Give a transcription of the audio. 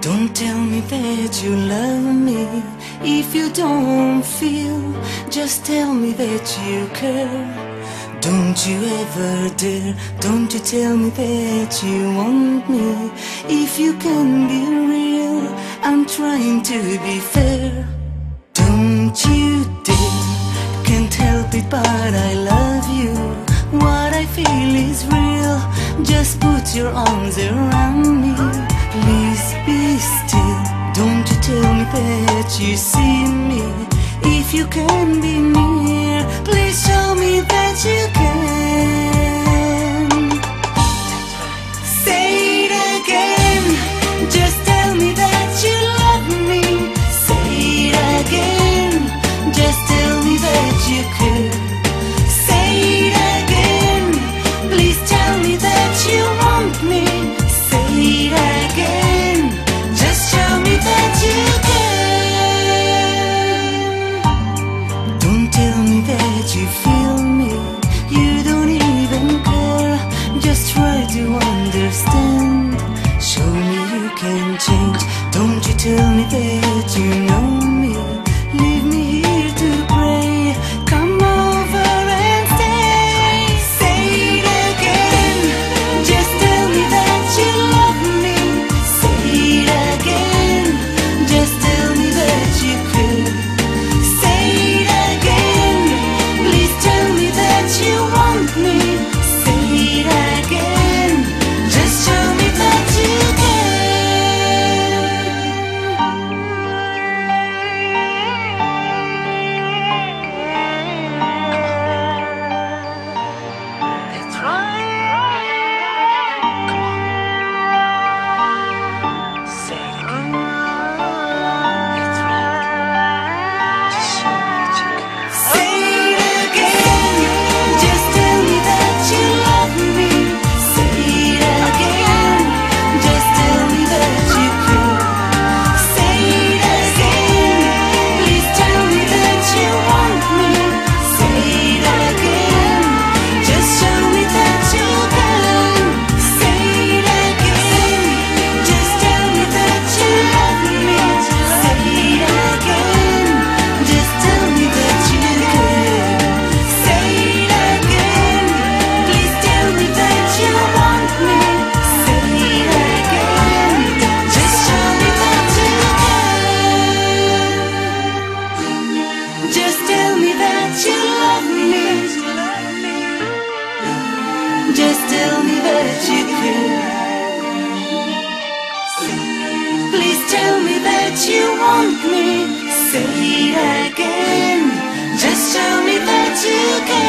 Don't tell me that you love me if you don't feel. Just tell me that you care. Don't you ever dare. Don't you tell me that you want me if you can be real. I'm trying to be fair. Don't you dare. Can't help it but I love you. What I feel is real. Just put your arms around me. Please be still. Don't you tell me that you see me. If you can be near, please show me that you can. Say it again. Just tell me that you love me. Say it again. Just tell me that you care. Say it again. Please tell me that you want me. Say it again. Just show me that you care. Don't tell me that you feel me. You don't even care. Just try to understand. Show me you can change. Don't you tell me that you know me. Leave me here to pray. Come over and stay. Say it again. Just tell me that you love me. Say it again. Just tell me that you care. Say it again. Please tell me that you want me. Say it again. Just show me that you care. That's right. Come on. Say it again. That's right. Just show me that you care. Say it again. Just tell me that you love me. Say it again. Just tell me that you care. Say it again. Please tell me that you want me. Say it again. Just show me that you can. Say it again. Just tell me that you love me. Say it again. Just tell me that you care. Say it again. Please tell me that you want me. Say it again. Just show me that you care. Just tell me that you love me. Just tell me that you care. Please tell me that you want me. Say it again. Just show me that you care.